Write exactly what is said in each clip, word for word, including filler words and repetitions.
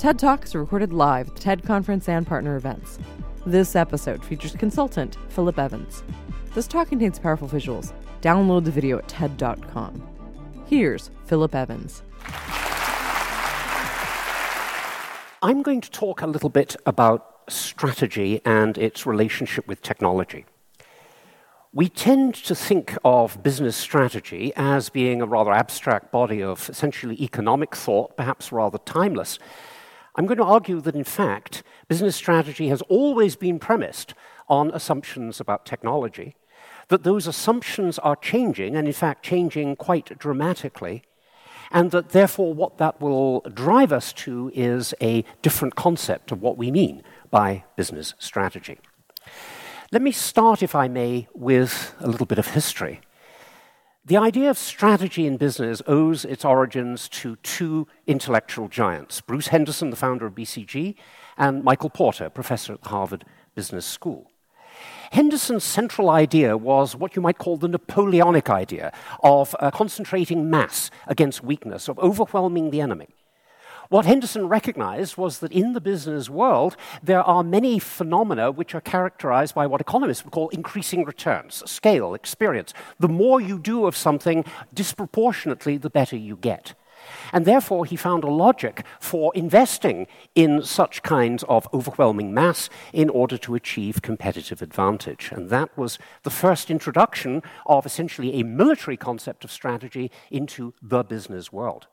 TED Talks are recorded live at the TED Conference and partner events. This episode features consultant Philip Evans. This talk contains powerful visuals. Download the video at TED dot com. Here's Philip Evans. I'm going to talk a little bit about strategy and its relationship with technology. We tend to think of business strategy as being a rather abstract body of essentially economic thought, perhaps rather timeless. I'm going to argue that, in fact, business strategy has always been premised on assumptions about technology, that those assumptions are changing, and in fact changing quite dramatically, and that therefore what that will drive us to is a different concept of what we mean by business strategy. Let me start, if I may, with a little bit of history. The idea of strategy in business owes its origins to two intellectual giants, Bruce Henderson, the founder of B C G, and Michael Porter, professor at the Harvard Business School. Henderson's central idea was what you might call the Napoleonic idea of uh, concentrating mass against weakness, of overwhelming the enemy. What Henderson recognized was that in the business world, there are many phenomena which are characterized by what economists would call increasing returns, scale, experience. The more you do of something, disproportionately, the better you get. And therefore, he found a logic for investing in such kinds of overwhelming mass in order to achieve competitive advantage. And that was the first introduction of essentially a military concept of strategy into the business world.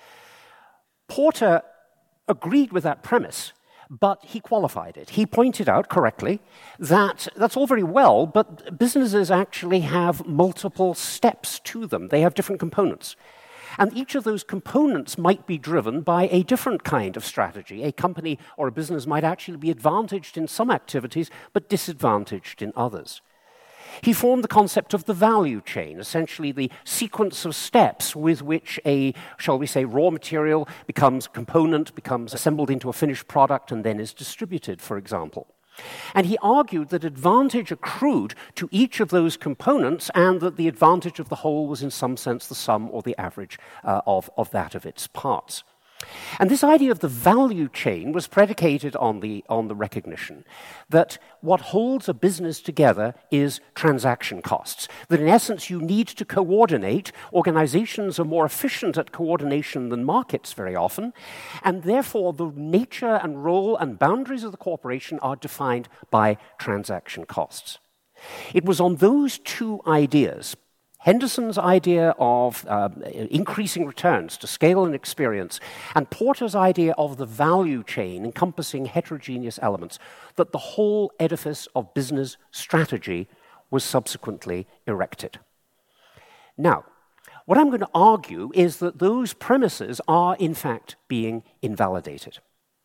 Porter agreed with that premise, but he qualified it. He pointed out correctly that that's all very well, but businesses actually have multiple steps to them. They have different components. And each of those components might be driven by a different kind of strategy. A company or a business might actually be advantaged in some activities, but disadvantaged in others. He formed the concept of the value chain, essentially the sequence of steps with which a, shall we say, raw material becomes a component, becomes assembled into a finished product, and then is distributed, for example. And he argued that advantage accrued to each of those components and that the advantage of the whole was in some sense the sum or the average uh, of, of that of its parts. And this idea of the value chain was predicated on the, on the recognition that what holds a business together is transaction costs. That in essence you need to coordinate. Organizations are more efficient at coordination than markets very often, and therefore the nature and role and boundaries of the corporation are defined by transaction costs. It was on those two ideas, Henderson's idea of uh, increasing returns to scale and experience, and Porter's idea of the value chain encompassing heterogeneous elements, that the whole edifice of business strategy was subsequently erected. Now, what I'm going to argue is that those premises are in fact being invalidated.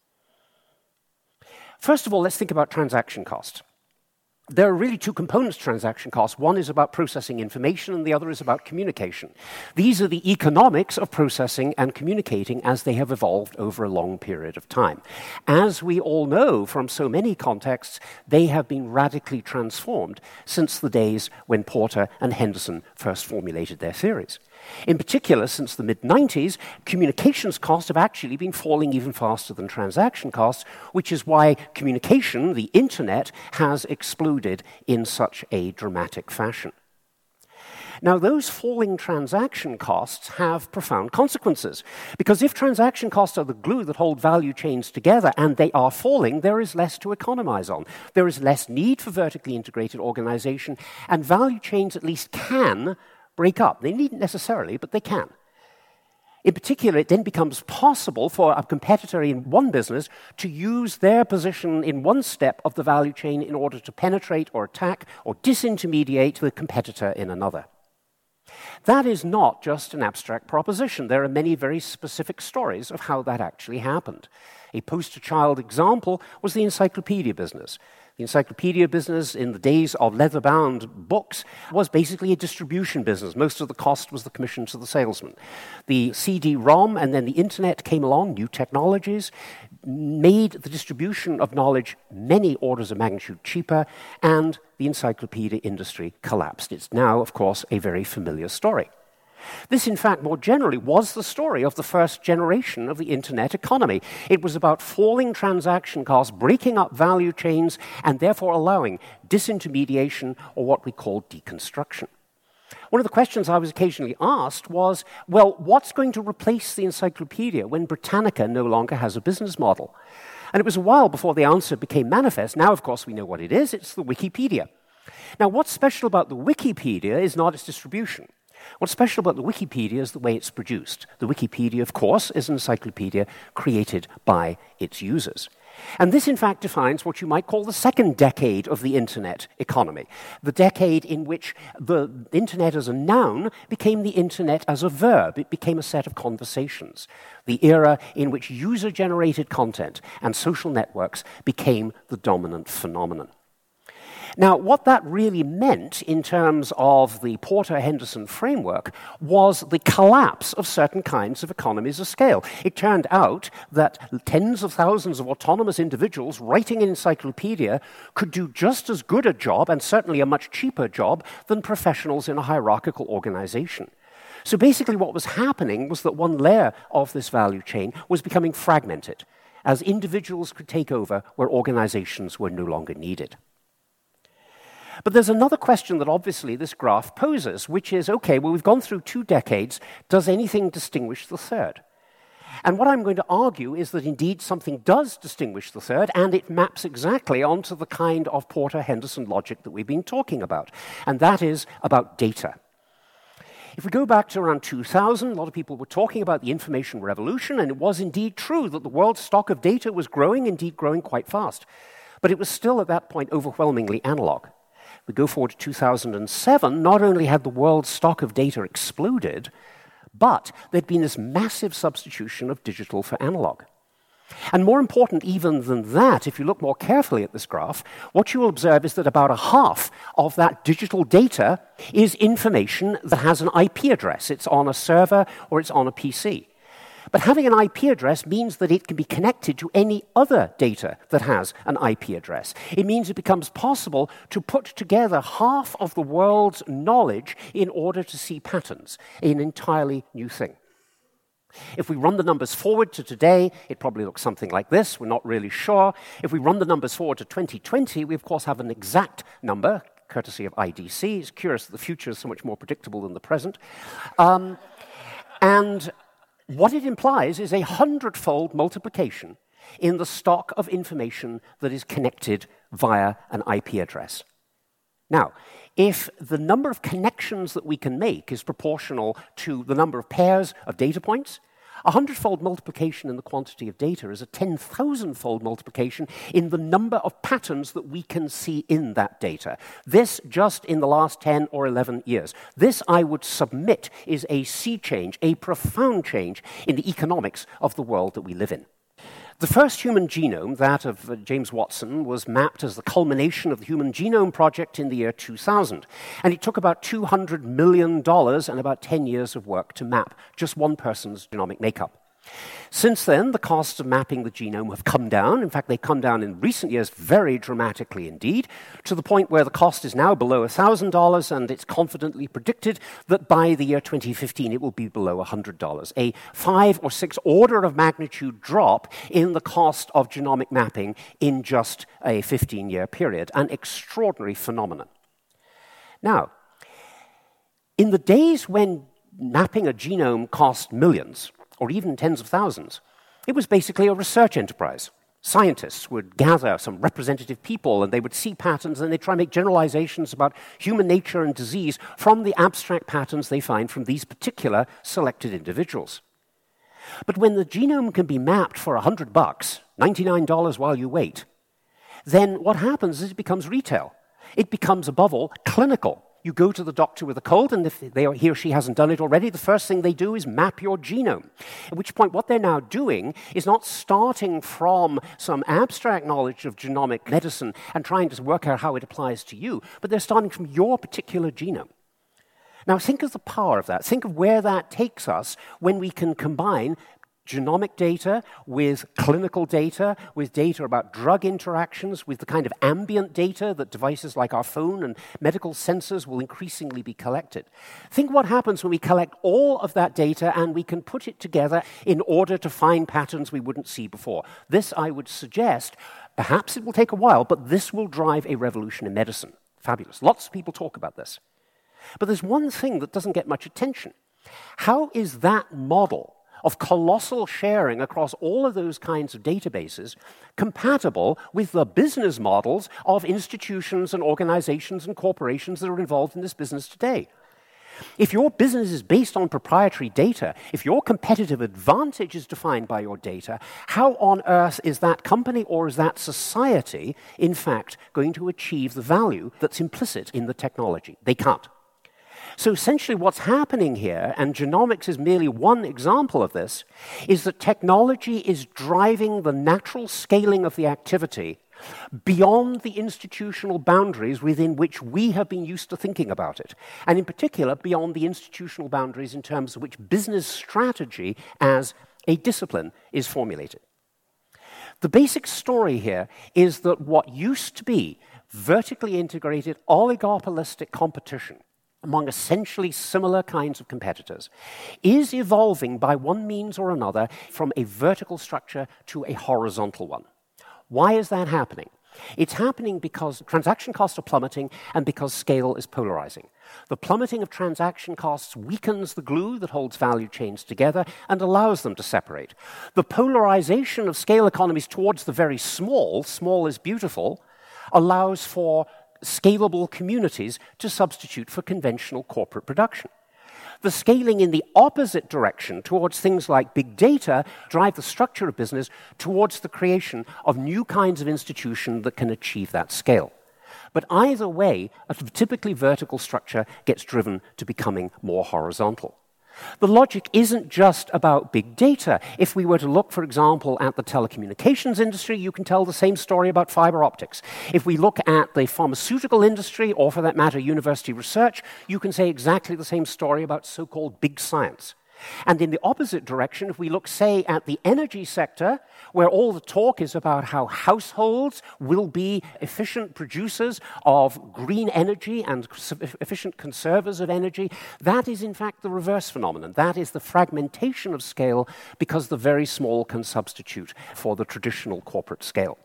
First of all, let's think about transaction costs. There are really two components to transaction costs. One is about processing information, and the other is about communication. These are the economics of processing and communicating as they have evolved over a long period of time. As we all know from so many contexts, they have been radically transformed since the days when Porter and Henderson first formulated their theories. In particular, since the mid nineties, communications costs have actually been falling even faster than transaction costs, which is why communication, the internet, has exploded in such a dramatic fashion. Now, those falling transaction costs have profound consequences, because if transaction costs are the glue that hold value chains together and they are falling, there is less to economize on. There is less need for vertically integrated organization, and value chains at least can break up. They needn't necessarily, but they can. In particular, it then becomes possible for a competitor in one business to use their position in one step of the value chain in order to penetrate or attack or disintermediate the competitor in another. That is not just an abstract proposition. There are many very specific stories of how that actually happened. A poster child example was the encyclopedia business. The encyclopedia business in the days of leather-bound books was basically a distribution business. Most of the cost was the commission to the salesman. The C D ROM and then the internet came along, new technologies, made the distribution of knowledge many orders of magnitude cheaper, and the encyclopedia industry collapsed. It's now, of course, a very familiar story. This, in fact, more generally, was the story of the first generation of the internet economy. It was about falling transaction costs, breaking up value chains, and therefore allowing disintermediation, or what we call deconstruction. One of the questions I was occasionally asked was, well, what's going to replace the encyclopedia when Britannica no longer has a business model? And it was a while before the answer became manifest. Now, of course, we know what it is. It's the Wikipedia. Now, what's special about the Wikipedia is not its distribution. What's special about the Wikipedia is the way it's produced. The Wikipedia, of course, is an encyclopedia created by its users. And this, in fact, defines what you might call the second decade of the internet economy, the decade in which the internet as a noun became the internet as a verb. It became a set of conversations, the era in which user-generated content and social networks became the dominant phenomenon. Now, what that really meant in terms of the Porter-Henderson framework was the collapse of certain kinds of economies of scale. It turned out that tens of thousands of autonomous individuals writing an encyclopedia could do just as good a job, and certainly a much cheaper job, than professionals in a hierarchical organization. So basically what was happening was that one layer of this value chain was becoming fragmented, as individuals could take over where organizations were no longer needed. But there's another question that obviously this graph poses, which is, okay, well, we've gone through two decades. Does anything distinguish the third? And what I'm going to argue is that indeed something does distinguish the third, and it maps exactly onto the kind of Porter-Henderson logic that we've been talking about, and that is about data. If we go back to around two thousand, a lot of people were talking about the information revolution, and it was indeed true that the world's stock of data was growing, indeed growing quite fast. But it was still at that point overwhelmingly analog. We go forward to two thousand seven, not only had the world's stock of data exploded, but there'd been this massive substitution of digital for analog. And more important even than that, if you look more carefully at this graph, what you will observe is that about a half of that digital data is information that has an I P address. It's on a server or it's on a P C. But having an I P address means that it can be connected to any other data that has an I P address. It means it becomes possible to put together half of the world's knowledge in order to see patterns, an entirely new thing. If we run the numbers forward to today, it probably looks something like this. We're not really sure. If we run the numbers forward to twenty twenty, we of course have an exact number, courtesy of I D C. It's curious that the future is so much more predictable than the present. Um, and what it implies is a hundredfold multiplication in the stock of information that is connected via an I P address. Now, if the number of connections that we can make is proportional to the number of pairs of data points, a hundredfold multiplication in the quantity of data is a ten thousand-fold multiplication in the number of patterns that we can see in that data. This just in the last ten or eleven years. This, I would submit, is a sea change, a profound change in the economics of the world that we live in. The first human genome, that of uh, James Watson, was mapped as the culmination of the Human Genome Project in the year two thousand. And it took about two hundred million dollars and about ten years of work to map just one person's genomic makeup. Since then, the costs of mapping the genome have come down. In fact, they've come down in recent years very dramatically indeed, to the point where the cost is now below one thousand dollars, and it's confidently predicted that by the year twenty fifteen it will be below one hundred dollars. A five or six order of magnitude drop in the cost of genomic mapping in just a fifteen-year period, an extraordinary phenomenon. Now, in the days when mapping a genome cost millions, or even tens of thousands, it was basically a research enterprise. Scientists would gather some representative people and they would see patterns and they'd try and make generalizations about human nature and disease from the abstract patterns they find from these particular selected individuals. But when the genome can be mapped for a hundred bucks, ninety-nine dollars while you wait, then what happens is it becomes retail. It becomes, above all, clinical. You go to the doctor with a cold, and if they, he or she hasn't done it already, the first thing they do is map your genome. At which point, what they're now doing is not starting from some abstract knowledge of genomic medicine and trying to work out how it applies to you, but they're starting from your particular genome. Now, think of the power of that. Think of where that takes us when we can combine genomic data, with clinical data, with data about drug interactions, with the kind of ambient data that devices like our phone and medical sensors will increasingly be collected. Think what happens when we collect all of that data and we can put it together in order to find patterns we wouldn't see before. This, I would suggest, perhaps it will take a while, but this will drive a revolution in medicine. Fabulous. Lots of people talk about this. But there's one thing that doesn't get much attention. How is that model of colossal sharing across all of those kinds of databases compatible with the business models of institutions and organizations and corporations that are involved in this business today? If your business is based on proprietary data, if your competitive advantage is defined by your data, how on earth is that company or is that society, in fact, going to achieve the value that's implicit in the technology? They can't. So essentially what's happening here, and genomics is merely one example of this, is that technology is driving the natural scaling of the activity beyond the institutional boundaries within which we have been used to thinking about it, and in particular beyond the institutional boundaries in terms of which business strategy as a discipline is formulated. The basic story here is that what used to be vertically integrated oligopolistic competition among essentially similar kinds of competitors is evolving by one means or another from a vertical structure to a horizontal one. Why is that happening? It's happening because transaction costs are plummeting and because scale is polarizing. The plummeting of transaction costs weakens the glue that holds value chains together and allows them to separate. The polarization of scale economies towards the very small, small is beautiful, allows for scalable communities to substitute for conventional corporate production. The scaling in the opposite direction towards things like big data drive the structure of business towards the creation of new kinds of institution that can achieve that scale. But either way, a typically vertical structure gets driven to becoming more horizontal. The logic isn't just about big data. If we were to look, for example, at the telecommunications industry, you can tell the same story about fiber optics. If we look at the pharmaceutical industry, or for that matter, university research, you can say exactly the same story about so-called big science. And in the opposite direction, if we look, say, at the energy sector, where all the talk is about how households will be efficient producers of green energy and efficient conservers of energy, that is, in fact, the reverse phenomenon. That is the fragmentation of scale because the very small can substitute for the traditional corporate scale.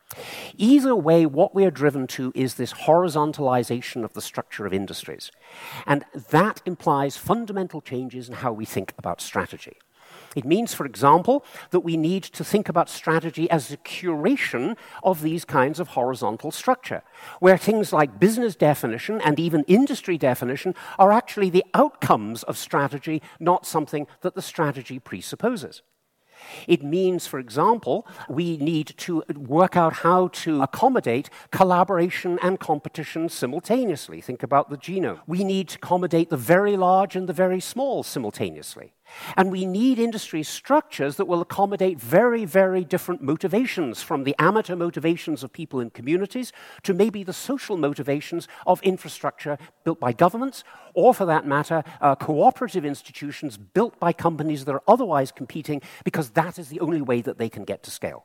Either way, what we are driven to is this horizontalization of the structure of industries. And that implies fundamental changes in how we think about strategy. It means, for example, that we need to think about strategy as a curation of these kinds of horizontal structure, where things like business definition and even industry definition are actually the outcomes of strategy, not something that the strategy presupposes. It means, for example, we need to work out how to accommodate collaboration and competition simultaneously. Think about the genome. We need to accommodate the very large and the very small simultaneously. And we need industry structures that will accommodate very, very different motivations, from the amateur motivations of people in communities to maybe the social motivations of infrastructure built by governments, or for that matter, uh, cooperative institutions built by companies that are otherwise competing, because that is the only way that they can get to scale.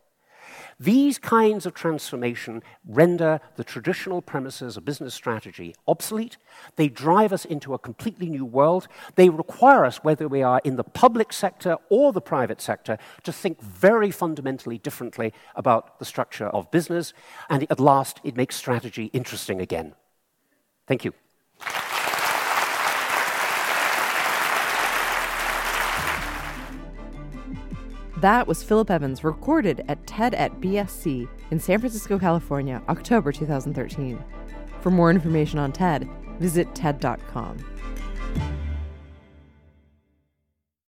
These kinds of transformation render the traditional premises of business strategy obsolete. They drive us into a completely new world. They require us, whether we are in the public sector or the private sector, to think very fundamentally differently about the structure of business. And at last, it makes strategy interesting again. Thank you. That was Philip Evans, recorded at TED at B S C in San Francisco, California, October two thousand thirteen. For more information on TED, visit TED dot com.